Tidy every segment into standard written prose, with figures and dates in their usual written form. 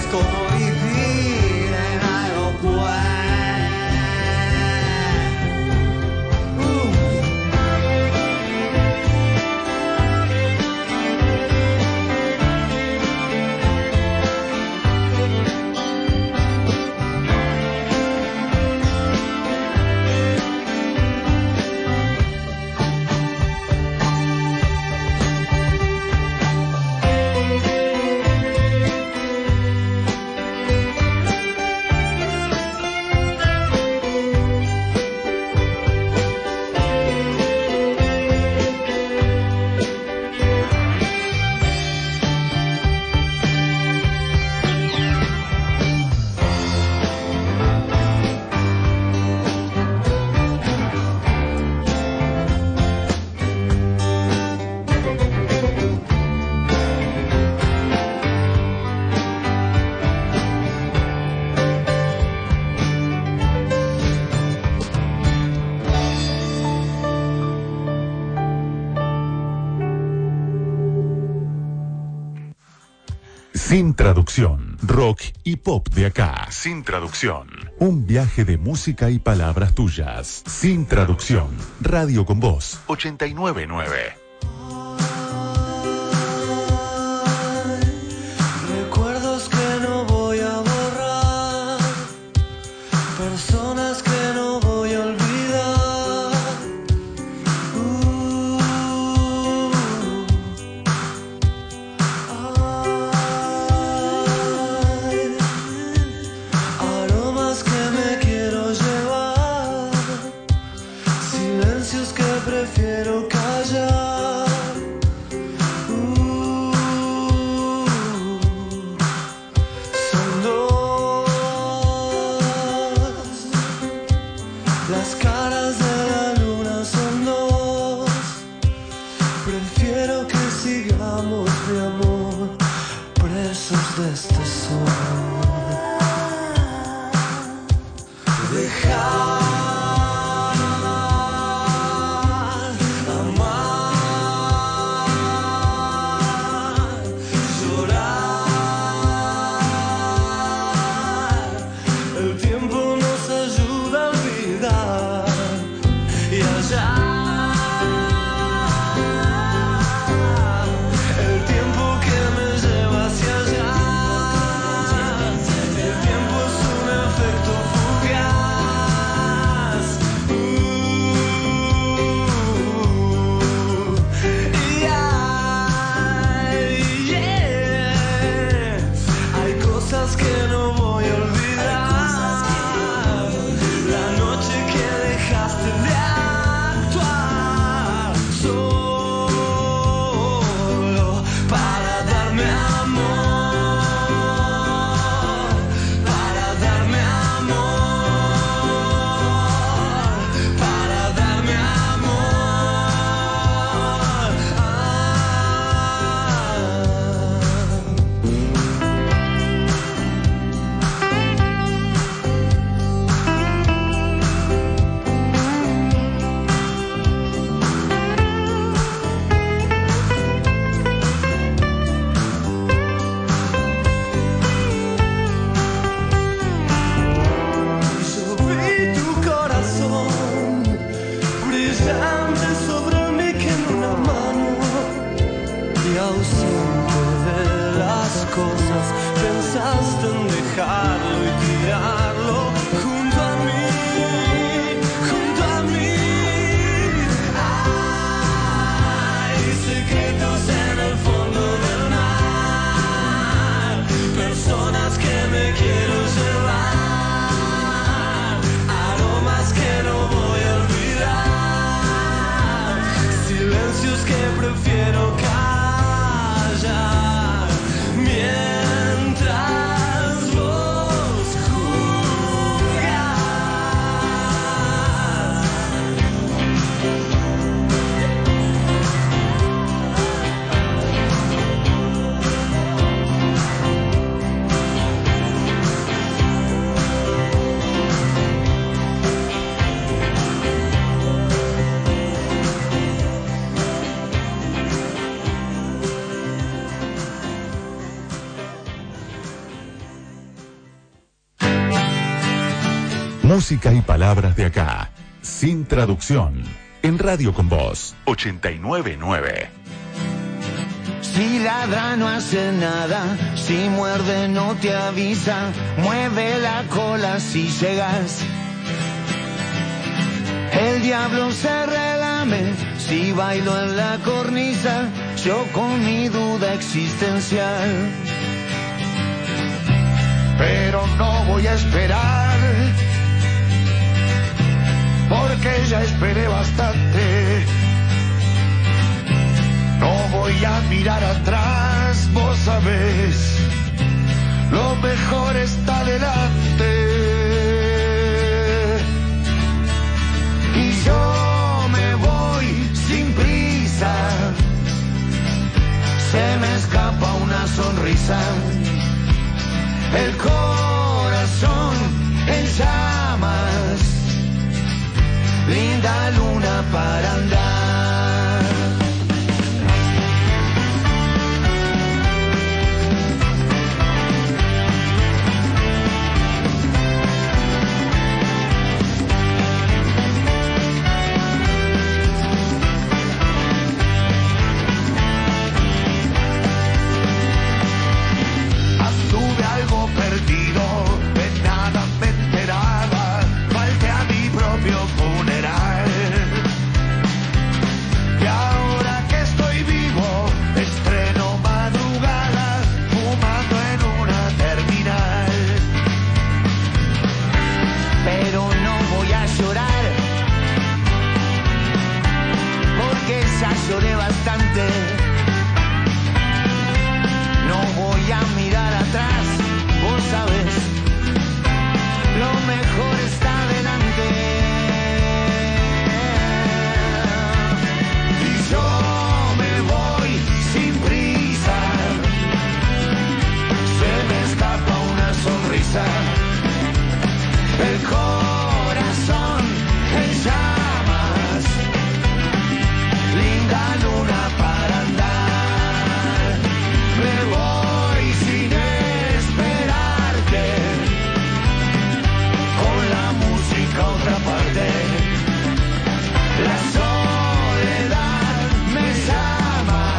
Sin traducción, rock y pop de acá. Sin traducción. Un viaje de música y palabras tuyas. Sin traducción. Radio con Voz 899. Recuerdos que no voy a borrar, personas que no voy a olvidar. Aromas que me quiero llevar, silencios que prefiero callar. Son dos las caras de la luna, son dos. Prefiero que sigamos, mi amor, presos de este sol. Dejar amar, llorar. El tiempo nos ayuda a olvidar y allá. El tiempo que me lleva hacia allá. El tiempo es un efecto fugaz. Y hay cosas que no voy a olvidar. La noche que dejaste de actuar solo para darme amor, para darme amor, para darme Yo vi tu corazón brillante sobre mí que en una mano, y ausente de las cosas pensaste en dejarlo y tirarlo junto a mí, junto a mí. Hay secretos en el fondo del mar, personas que me quiero llevar, aromas que no voy a olvidar, silencios que prefiero callar, mientras vos Música y palabras de acá, sin traducción, en Radio con Voz 899. Si ladra no hace nada, si muerde no te avisa, mueve la cola si llegas. El diablo se relame si bailo en la cornisa, yo con mi duda existencial. Pero no voy a esperar, porque ya esperé bastante. No voy a mirar atrás, vos sabés, lo mejor está delante. Y yo me voy sin prisa, se me escapa una sonrisa, el corazón en llamas, linda luna para andar. Perdido, de nada me enteraba, falté a mi propio funeral. Y ahora que estoy vivo, estreno madrugada, fumando en una terminal. Pero no voy a llorar, porque ya lloré bastante. No voy a mirar atrás, vos sabés, lo mejor está delante. Y yo me voy sin prisa, se me escapa una sonrisa, el corazón en llamas, linda luna para andar. Me voy sin otra parte, la soledad me llama,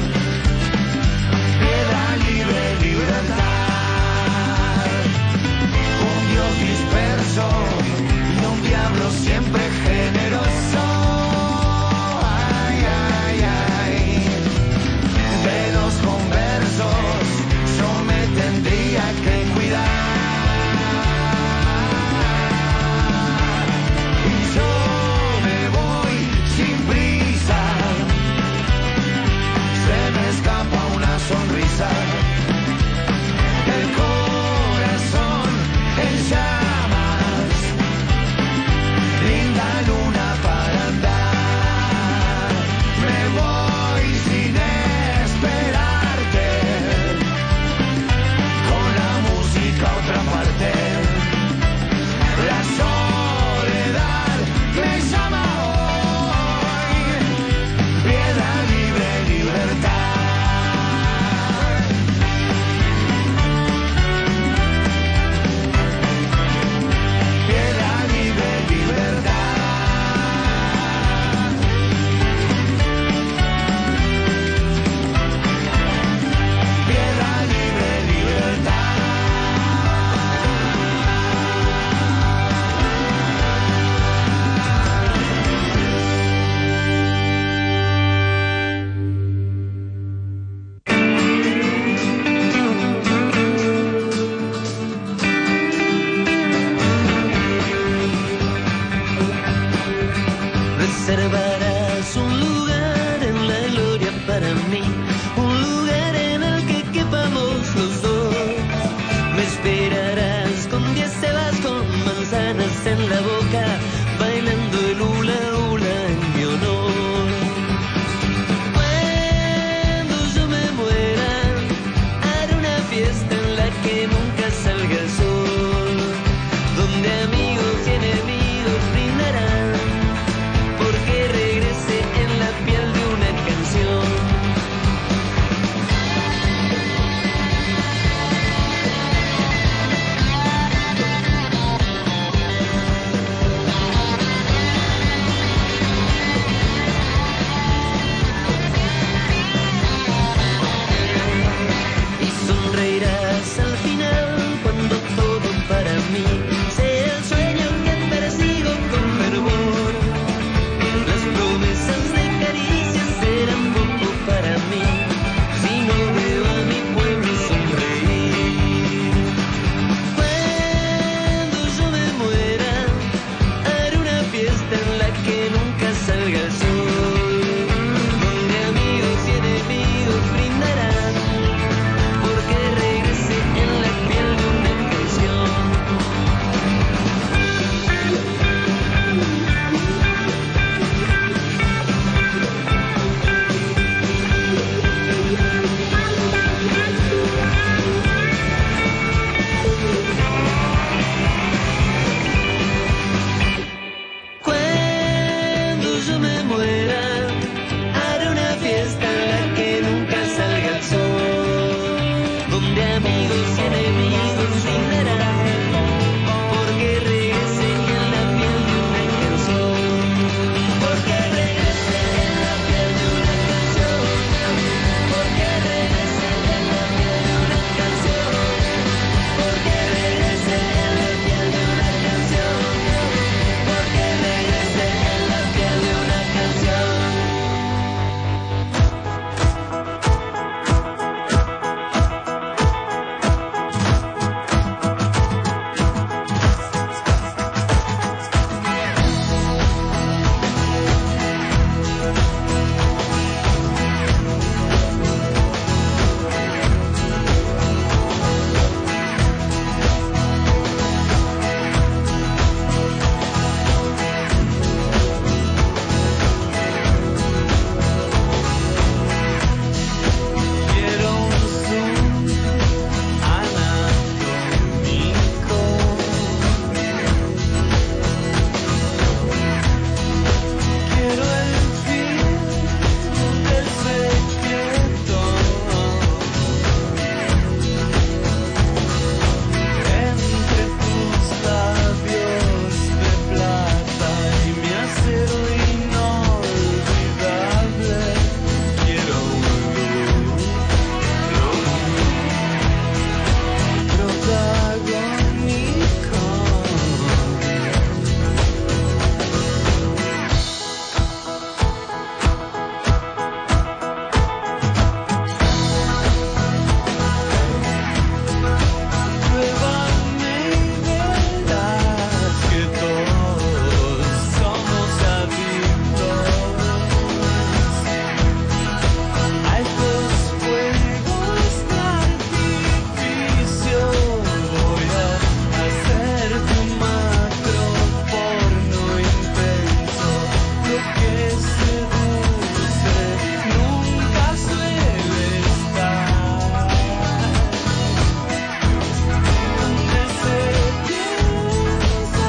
piedra libre, libertad, un Dios disperso llegarás al final cuando todo para mí sea el sueño que persigo con fervor. Las promesas de caricias serán poco para mí si no veo a mi pueblo sonreír. Cuando yo me muera, haré una fiesta en la que nunca salga el sol, donde amigos y enemigos brindarán porque regrese en la piel de una canción. Cuando yo me muera, haré una fiesta en la que nunca salga el sol, donde amigos y enemigos brindarán porque regrese en la piel de una canción. Porque regrese en la piel de una canción. Porque regrese en la piel de una canción. Porque regrese en la piel de una canción. Porque regrese en la piel de una canción. Quiero un zoom anatómico. Quiero el fin del secreto. Entre tus labios de plata y mi acero inolvidable. Quiero un look protagónico. Pruébame y verás que todos somos adictos a estos fuegos de artificio. Voy a hacerte un macro porno intenso. Lo que seduce nunca suele estar donde se piensa.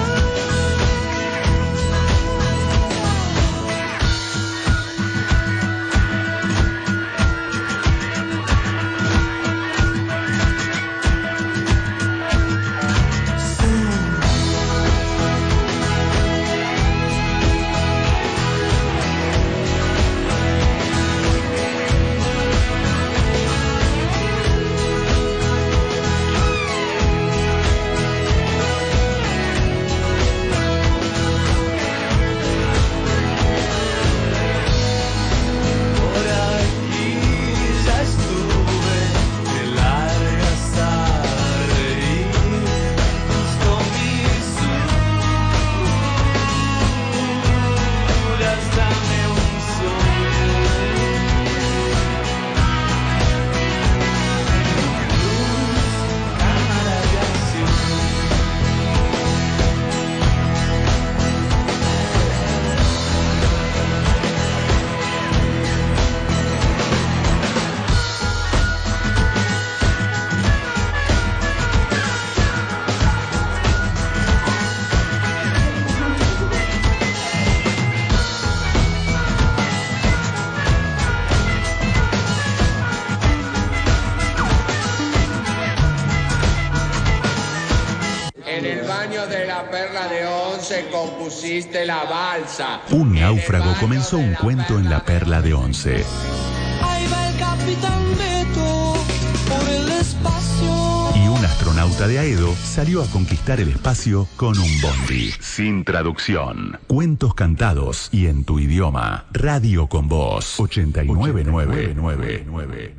Por aquí ya estuve de largas a reír tus comisuras. Dame un sueño, luz, cámara de acción. En el baño de la Perla de Once compusiste la balsa. Un náufrago comenzó un cuento en la Perla de Once. Ahí va el capitán Beto por el espacio. astronauta de Aedo salió a conquistar el espacio con un bondi. Sin traducción. Cuentos cantados y en tu idioma. Radio con Voz. 89.9.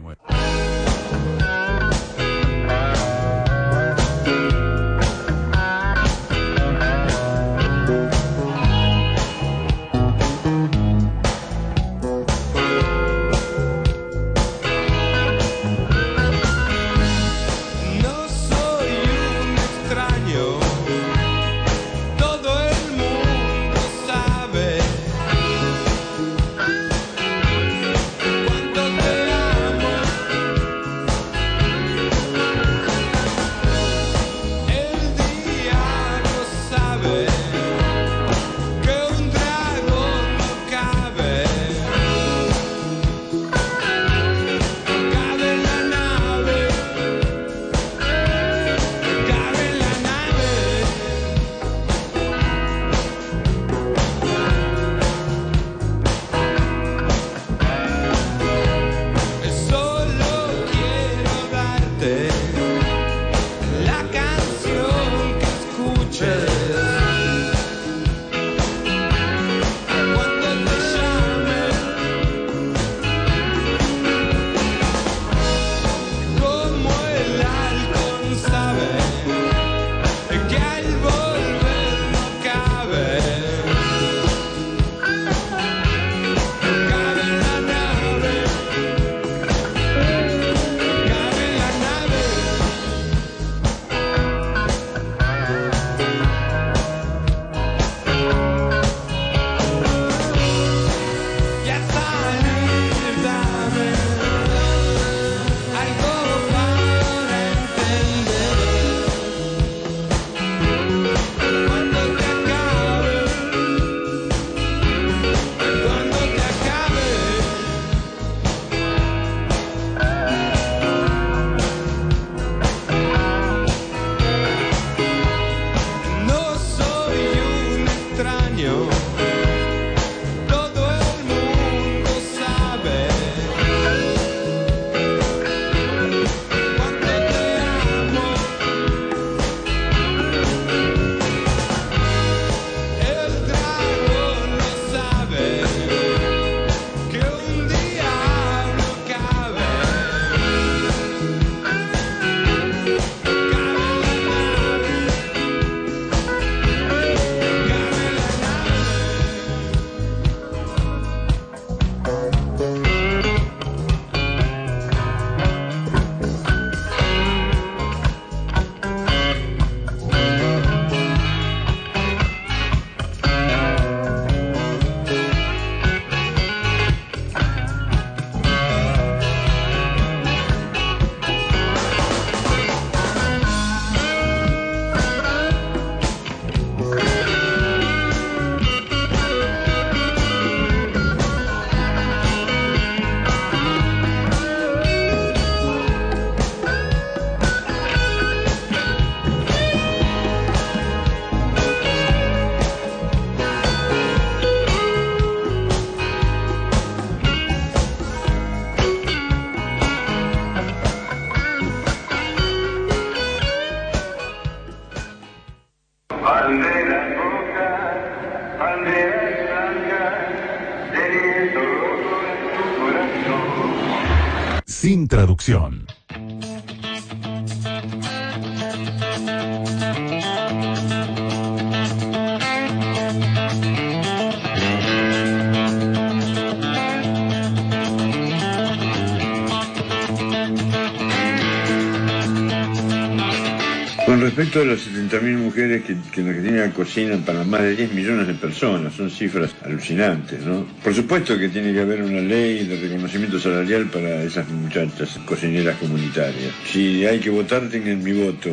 Sin traducción. Con respecto a las 70.000 mujeres que en Argentina cocinan para más de 10 millones de personas, son cifras alucinantes, ¿no? Por supuesto que tiene que haber una ley de reconocimiento salarial para esas muchachas cocineras comunitarias. Si hay que votar, tengan mi voto.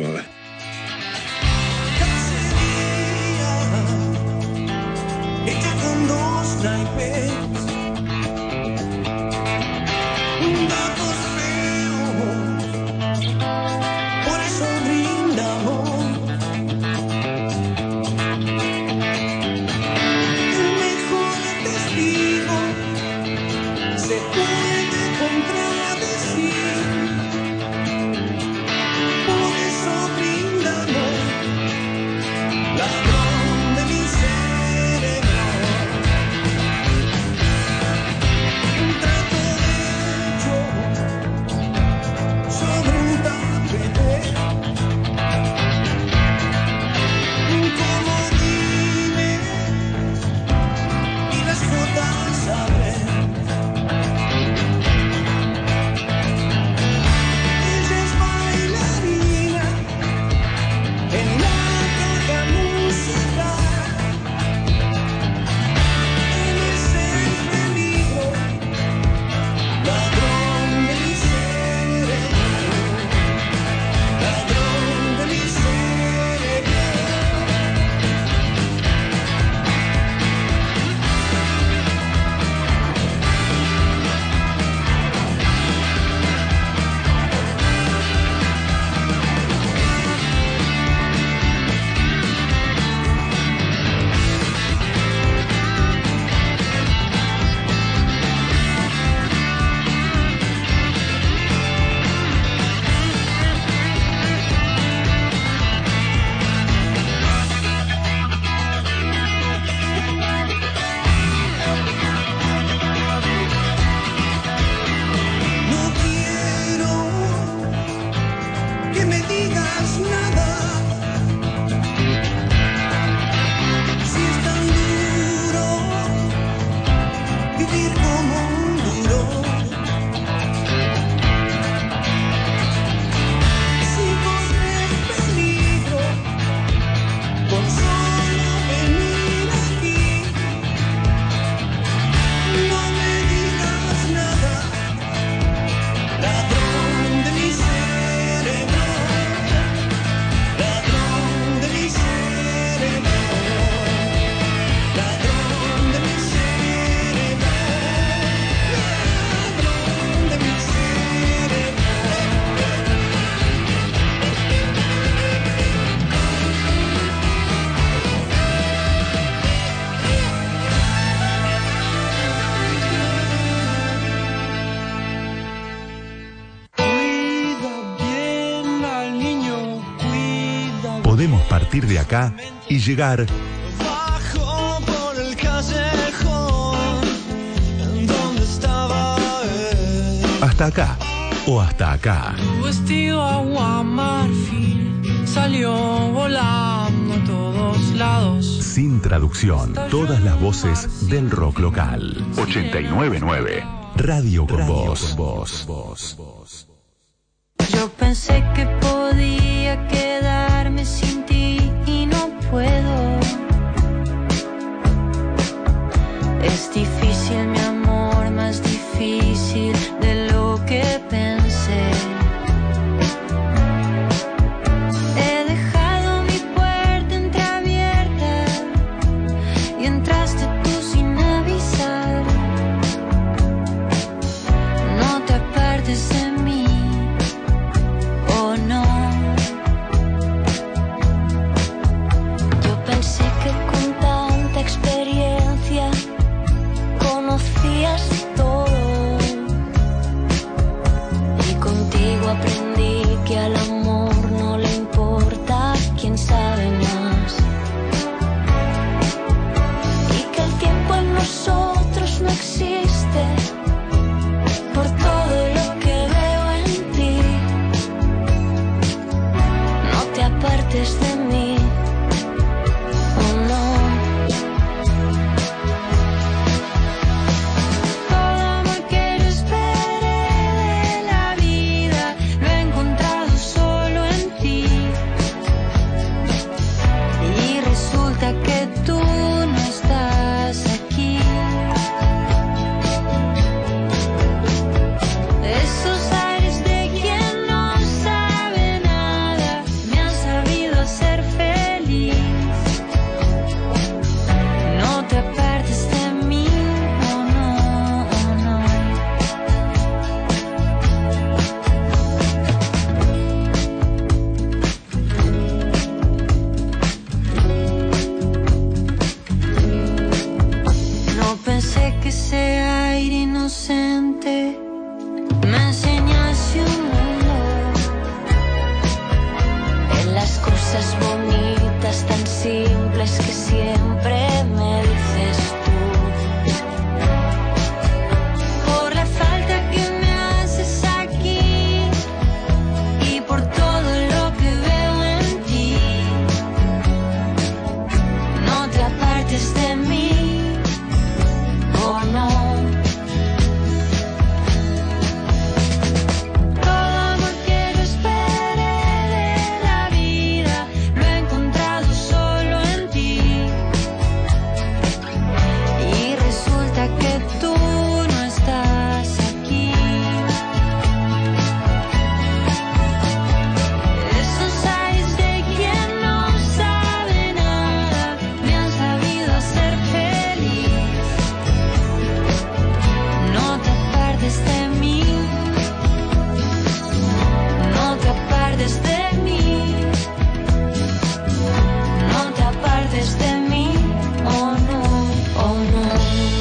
Por eso podemos partir de acá y llegar Bajo por el callejón donde estaba él. hasta acá o hasta acá. Tu vestido agua marfil salió volando a todos lados. Sin traducción, todas las voces del rock local. 89.9 Radio con Vos. Yo pensé que podía quedarme sin ti y no puedo. Es difícil, mi amor, más difícil de lo que pensé. He dejado mi puerta entreabierta y entraste tú sin avisar. No te apartes de mí. Oh no. Yo pensé que con tanta experiencia conocías todo, y contigo aprendí que al amor no le importa quién sabe más, y que el tiempo en nosotros no existe por todo lo que veo en ti. No te apartes de mí, oh no. Todo amor que yo esperé de la vida lo he encontrado solo en ti, y resulta que tú no estás aquí. Esos aires de quien no sabe nada me han sabido hacer feliz. No te apartes de mí, oh no, oh no. No pensé que ese aire inocente me enseñase un valor en las cosas bonitas tan simples que siempre me dices tú. Por la falta que me haces aquí y por todo lo que veo en ti. No te apartes de mí, oh no. Todo amor que yo esperé de la vida lo he encontrado solo en ti, y resulta que tú no estás aquí. Esos aires de quien no sabe nada me han sabido hacer feliz. No te apartes de mí, no te apartes de mí, no te apartes de mí, oh no, oh no.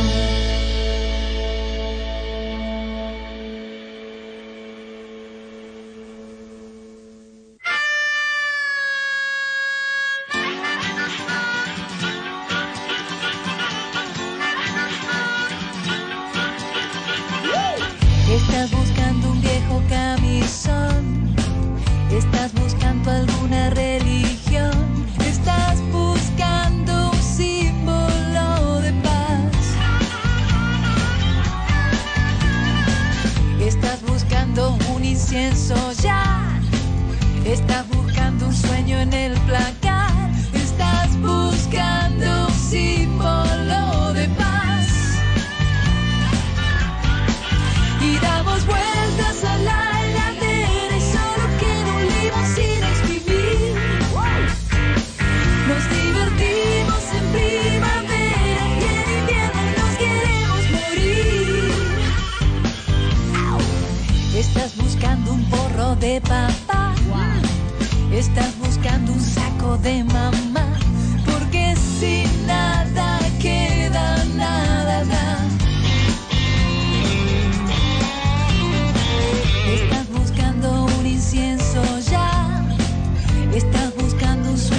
Estás buscando un viejo camisón, estás buscando alguna religión, estás buscando un símbolo de paz, estás buscando un incienso ya, estás buscando un sueño en el placar, estás buscando un símbolo de paz. Y damos vueltas a la heladera y solo queda un limón sin exprimir. Nos divertimos en primavera y en invierno nos queremos morir. Estás buscando un porro de papá, estás buscando un saco de mamá, porque sin nada queda nada, nada. Estás buscando un incienso ya, estás buscando un sueño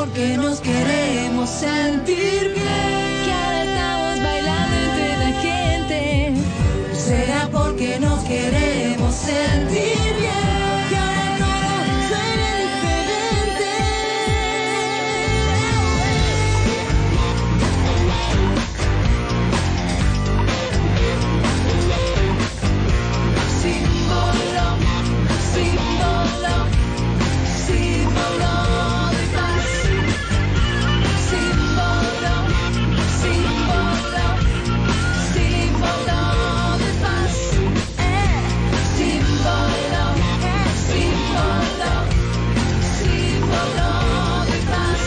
porque nos queremos sentir bien, que ahora estamos bailando entre la gente. Será porque nos queremos sentir bien, que ahora todo suena diferente. Símbolo, símbolo, símbolo de paz. Símbolo, símbolo, símbolo de paz. Símbolo, símbolo, símbolo de paz.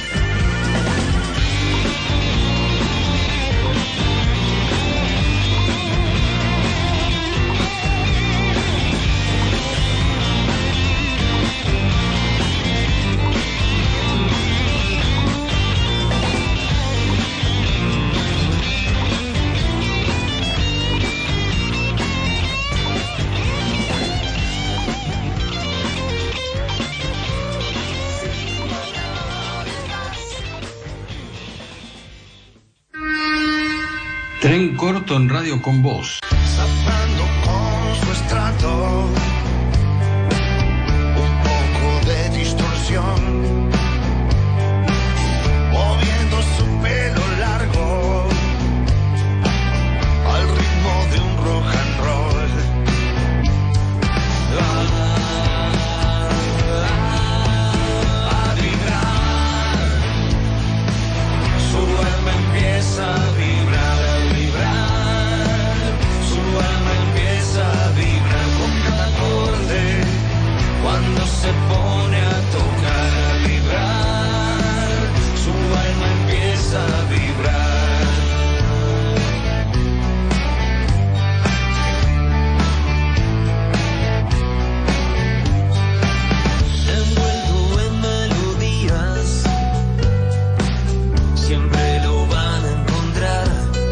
Tren corto en Radio con Voz. Zapando con su estrato, un poco de distorsión, moviendo su pelo largo al ritmo de un rock and roll. A vibrar, su alma empieza a vibrar. Su alma empieza a vibrar con cada acorde cuando se pone a tocar, a vibrar. Su alma empieza a vibrar. Envuelto en melodías, siempre lo van a encontrar.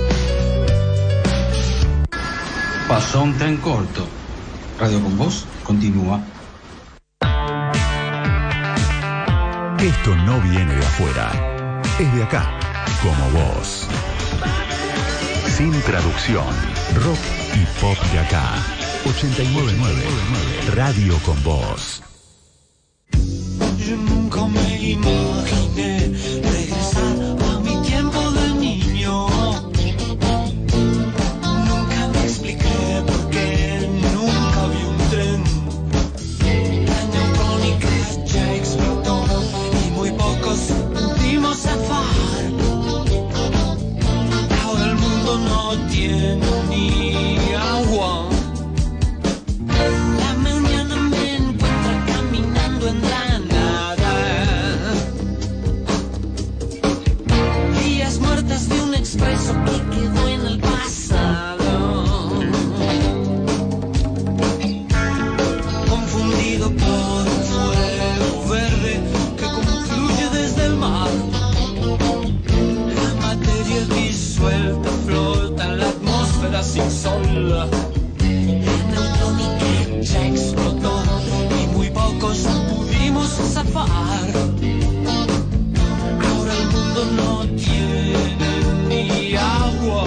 Pasó un tren corto. Radio con Voz continúa. Esto no viene de afuera, es de acá, como vos. Sin traducción, rock y pop de acá. 89.9 Radio con Voz. Yo nunca me imaginé regresar a mi tiempo de niño. Nunca me expliqué por qué nunca vi un tren. La neutrónica ya explotó y muy pocos pudimos zafar. Ahora el mundo no tiene ni agua. La mañana me encuentra caminando en la nada. Días muertas de un expreso que quedó en el pasado. Confundido por un fuego verde que confluye desde el mar. La materia disuelta flota en la atmósfera sin sol. La neutrónica ya explotó y muy pocos pudimos zafar. Ahora el mundo no tiene ni agua.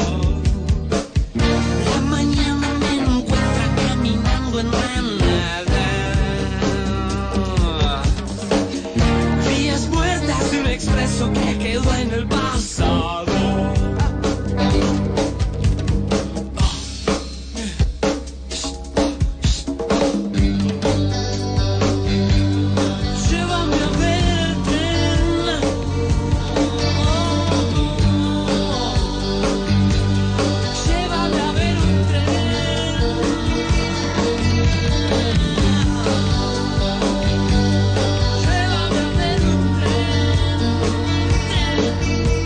La mañana me encuentra caminando en la nada. Vías muertas de un expreso que quedó en el pasado. Llévame a ver el tren. Llévame a ver un tren. Llévame a ver un tren.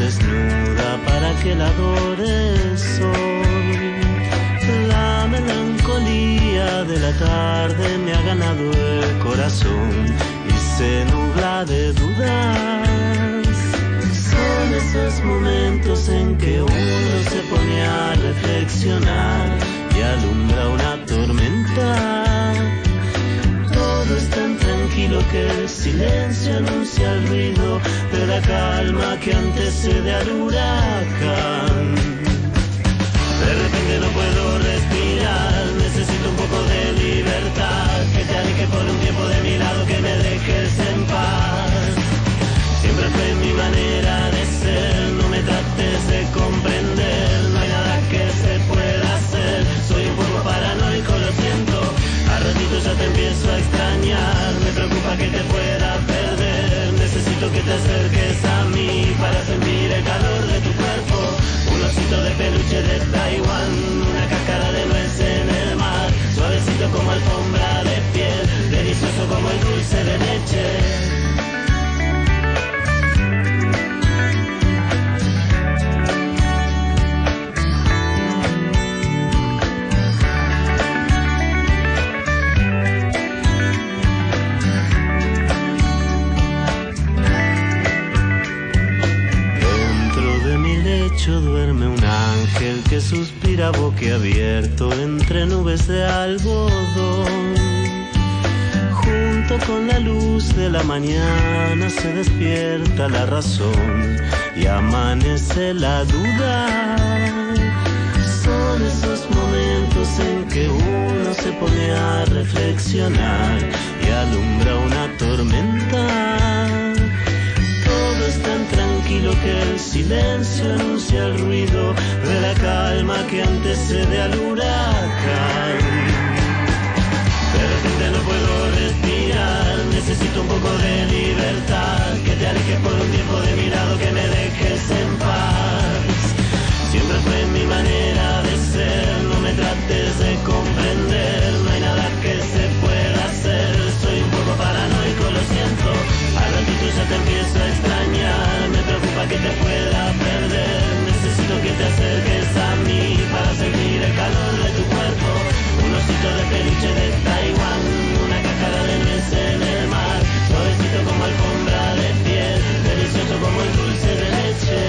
desnuda para que la adores hoy. La melancolía de la tarde me ha ganado el corazón y se nubla de dudas. Son esos momentos en que uno se pone a reflexionar y alumbra una tormenta. Todo es tan tranquilo que el silencio anuncia el ruido de la calma que antecede al huracán. De repente no puedo respirar, necesito un poco de libertad, que te aleje por un tiempo de mi lado, que me dejes en paz. Siempre fue mi manera de ser, no me trates de comprender, no hay nada que se pueda hacer, soy un poco paranoico, lo siento, a ratito ya te empiezo a extrañar, me preocupa que te pueda perder, necesito que te acerques a mí para sentir el calor de tu cuerpo, un osito de peluche de Taiwán, una cáscara de nuez en el mar, suavecito como alfombra de piel, delicioso como el dulce de leche. Duerme un ángel que suspira boquiabierto entre nubes de algodón. Junto con la luz de la mañana se despierta la razón y amanece la duda. Son esos momentos en que uno se pone a reflexionar y alumbra una tormenta. Todo es tan tranquilo que el silencio anuncia el ruido de la calma que antecede al huracán. De repente no puedo respirar, necesito un poco de libertad, que te alejes por un tiempo de mi lado, que me dejes en paz. Siempre fue mi manera de ser, no me trates de comprender, no hay nada que se pueda hacer, soy un poco paranoico, lo siento, al ratito ya te empiezo a extrañar, me preocupa que te pueda perder, necesito que te acerques a mí para sentir el calor de tu cuerpo, un osito de peluche de Taiwán, una cáscara de nuez en el mar, suavecito como alfombra de piel, delicioso como el dulce de leche.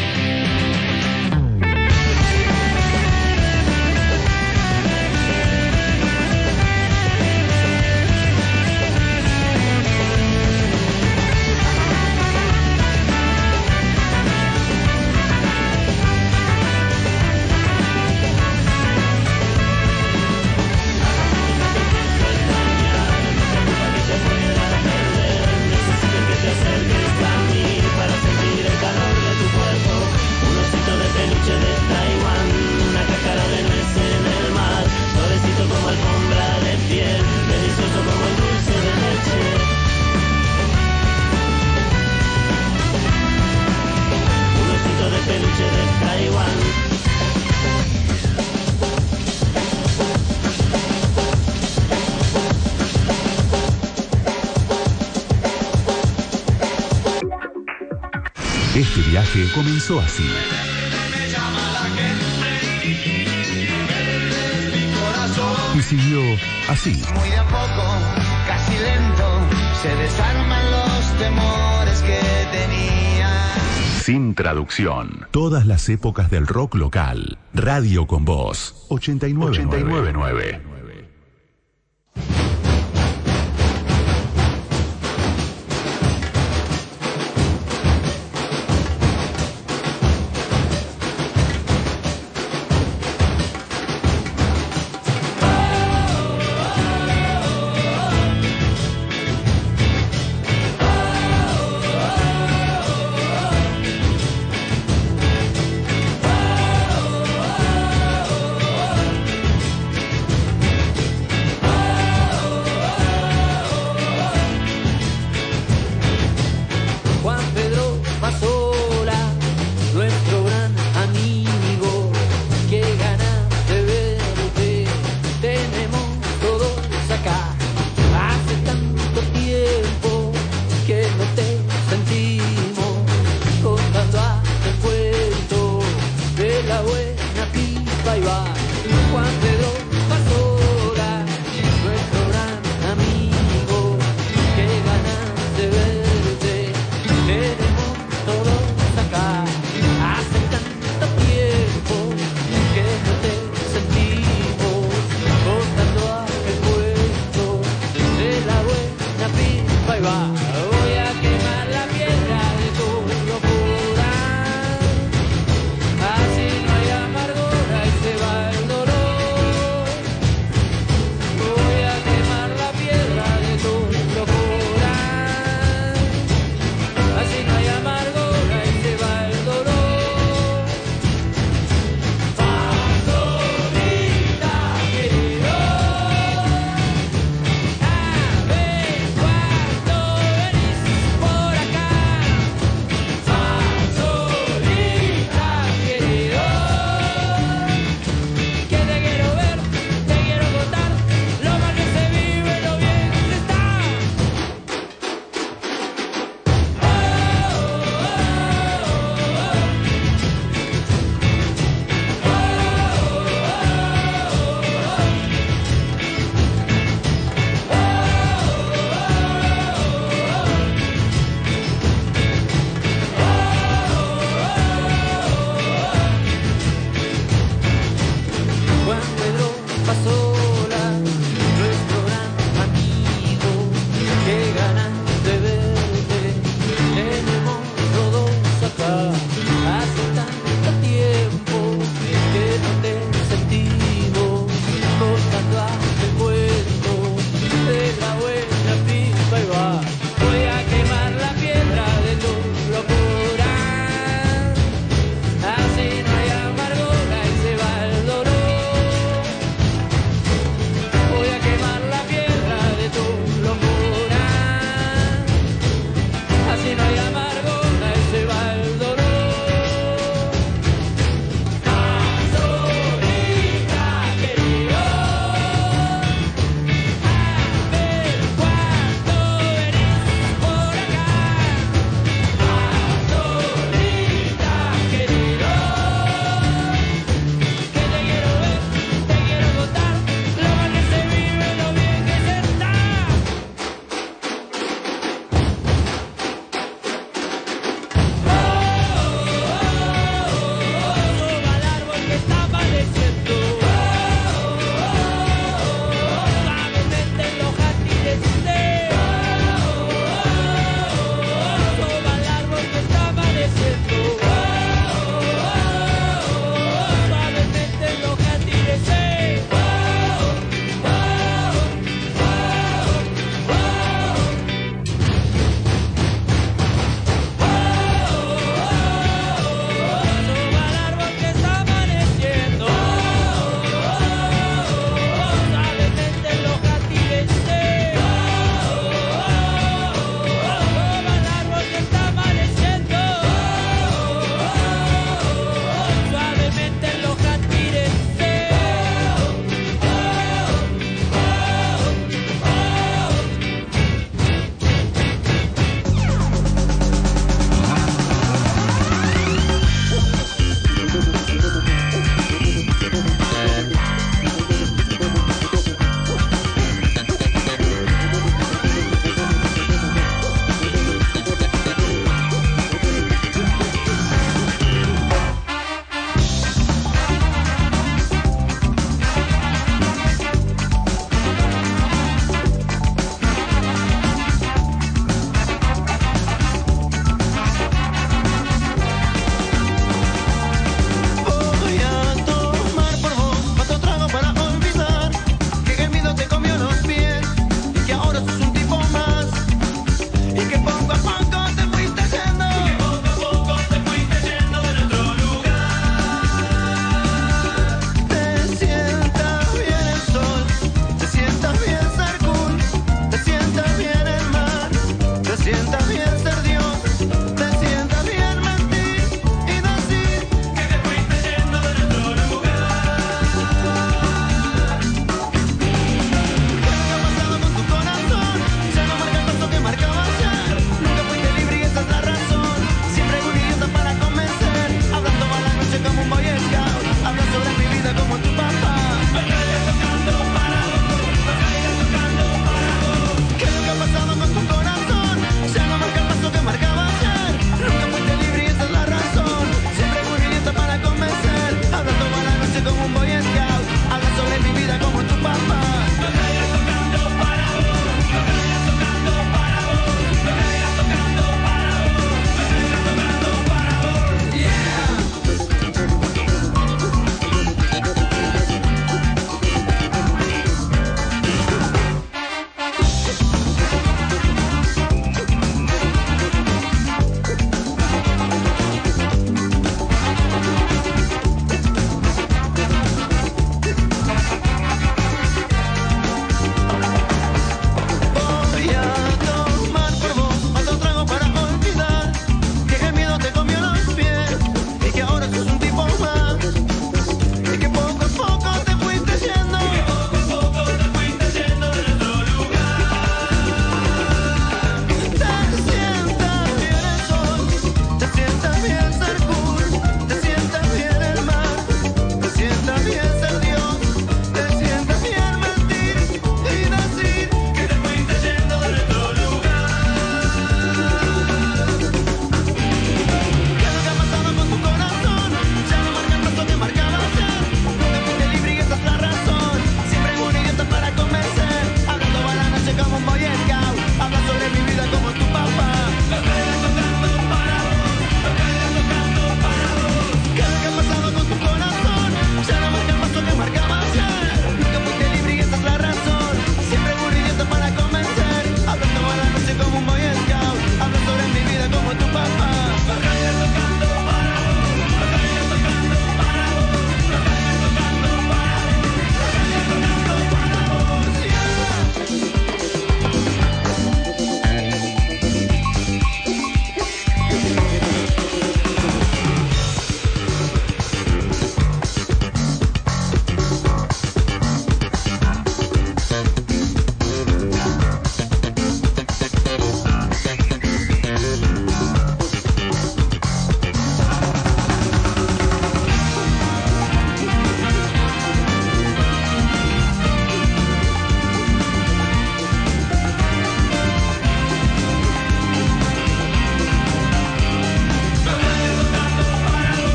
Este viaje comenzó así. Y siguió así. Muy de a poco, casi lento, se desarman los temores que tenía. Sin traducción. Todas las épocas del rock local. Radio con Voz. 89.9.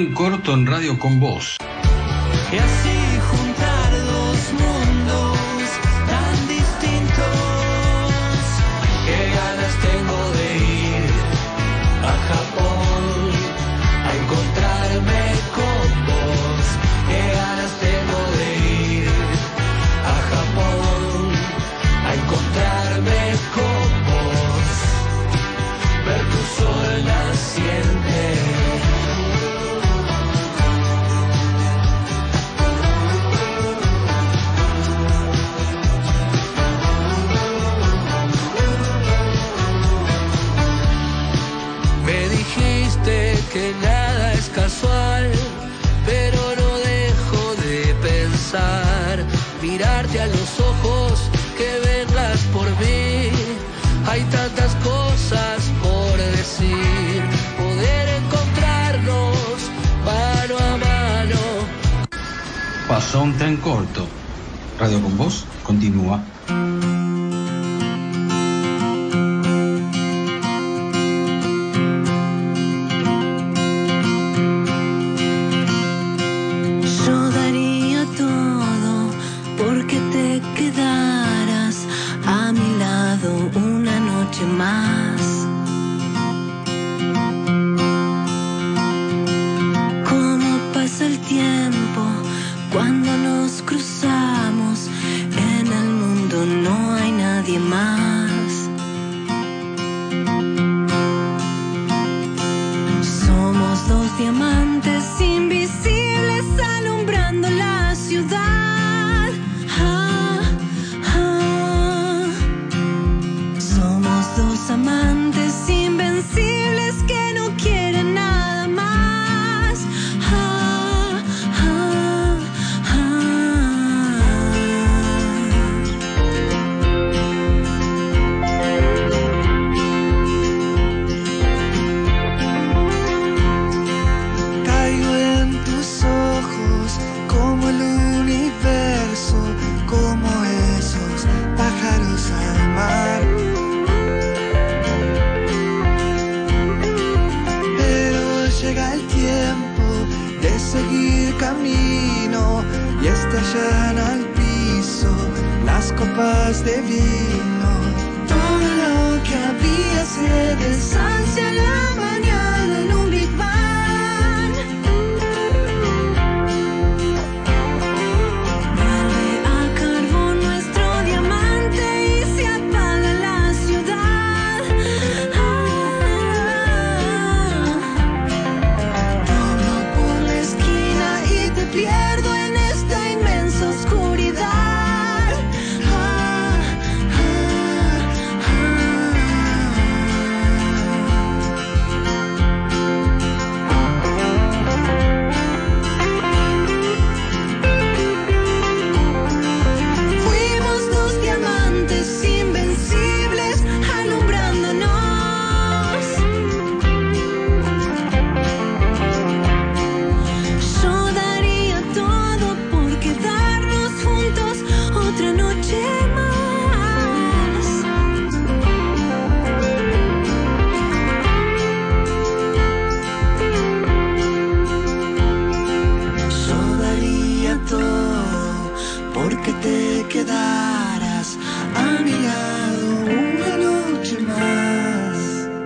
Tren Corto en Radio con Vos. Y así juntar dos mundos tan distintos. Qué ganas tengo de ir a Japón a encontrarme con vos. Qué ganas tengo de ir a Japón a encontrarme con vos. Ver tu sol naciente. Que nada es casual, pero no dejo de pensar, mirarte a los ojos, que vengas por mí. Hay tantas cosas por decir, poder encontrarnos mano a mano. Pasó un tren corto. Radio con Vos continúa. Más. Cómo pasa el tiempo cuando nos cruzamos, en el mundo no hay nadie más. Somos dos diamantes invisibles alumbrando la ciudad. Dos amantes invencibles que no quieren nada más. Caigo en tus ojos como el universo, como esos pájaros al mar. Llega el tiempo de seguir camino y estallan al piso las copas de vino. Todo lo que había se deshace a la mañana en un Big Bang. Vuelve a carbón nuestro diamante y se apaga la ciudad. Pierdo en esta inmensa oscuridad. Fuimos dos diamantes invencibles alumbrándonos. Yo daría todo por quedarnos juntos otra noche más. Yo daría todo porque te quedaras a mi lado una noche más.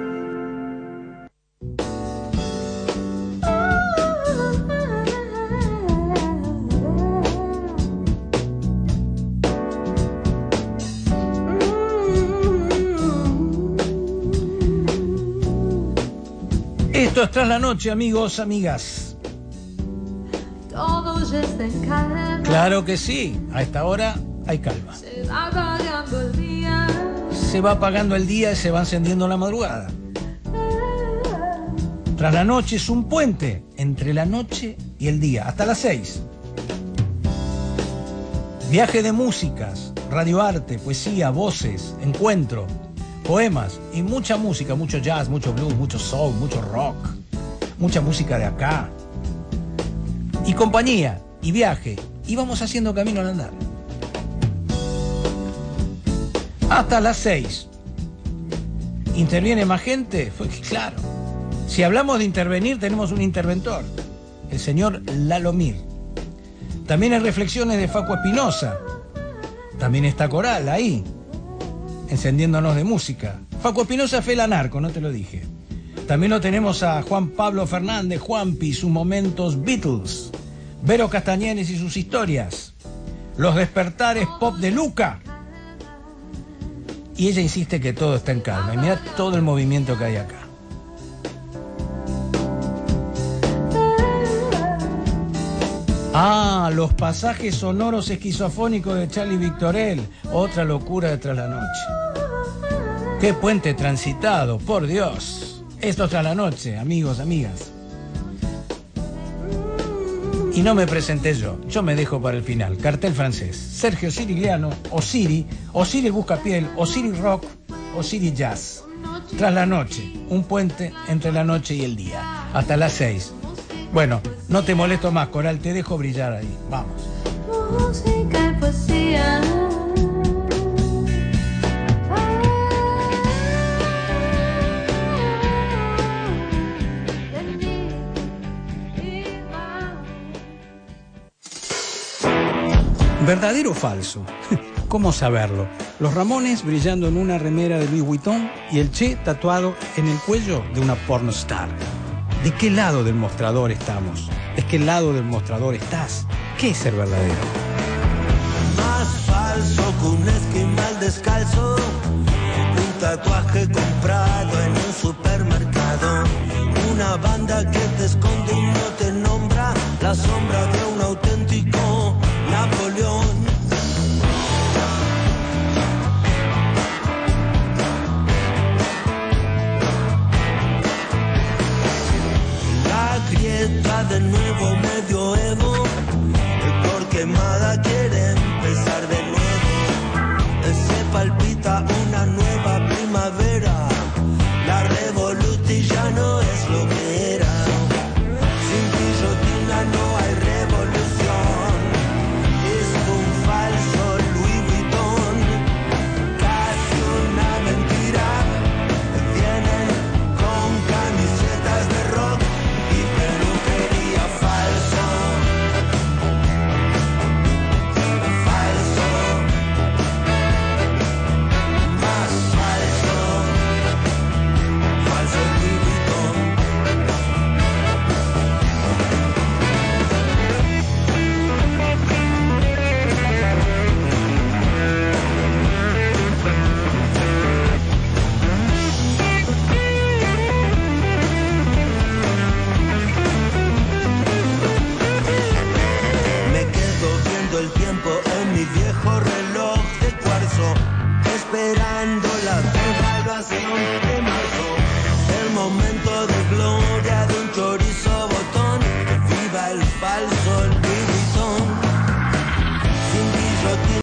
Esto es Tras la Noche, amigos, amigas. Todo ya está en calma. Claro que sí, a esta hora hay calma. Se va apagando el día. Se va apagando el día y se va encendiendo la madrugada. Tras la Noche es un puente entre la noche y el día, hasta las 6. Viaje de músicas, radioarte, poesía, voces, encuentro, poemas y mucha música, mucho jazz, mucho blues, mucho soul, mucho rock, mucha música de acá. Y compañía, y viaje, y vamos haciendo camino al andar. Hasta las 6. ¿Interviene más gente? Pues claro. Si hablamos de intervenir, tenemos un interventor. el señor Lalomir. También hay reflexiones de Facu Espinosa. También está Coral ahí, encendiéndonos de música. Facu Espinosa fue el anarco, no te lo dije. También lo tenemos a Juan Pablo Fernández, Juanpi, sus momentos Beatles. Vero Castañeres y sus historias. Los despertares pop de Luca. Y ella insiste que todo está en calma. Y mira todo el movimiento que hay acá. Ah, los pasajes sonoros esquizofónicos de Charlie Victorel. Otra locura de Tras la Noche. ¡Qué puente transitado, por Dios! Esto es Tras la Noche, amigos, amigas. Y no me presenté yo me dejo para el final. Cartel francés. Sergio Sirigliano, Osiri Buscapiel, Osiri Rock, Osiri Jazz. Tras la Noche, un puente entre la noche y el día. Hasta las 6. Bueno, no te molesto más, Coral, te dejo brillar ahí. Vamos. Música y poesía. ¿Verdadero o falso? ¿Cómo saberlo? Los Ramones brillando en una remera de Louis Vuitton y el Che tatuado en el cuello de una pornostar. ¿De qué lado del mostrador estamos? ¿De qué lado del mostrador estás? ¿Qué es ser verdadero? Más falso que un esquimal descalzo, un tatuaje comprado en un supermercado, una banda que te esconde y no te nombra, la sombra de un auténtico Napoleón. La grieta del nuevo medioevo, el por quemada quiere empezar de nuevo. Se palpita una nueva primavera, la revolución ya no es lo que era. Sin guillotina no hay revolución. Es un falso Louis Vuitton, casi una mentira. Vienen con camisetas de rock y peluquería falso. Falso. Más falso. Falso Louis Vuitton. Me quedo viendo el tiempo en mi viejo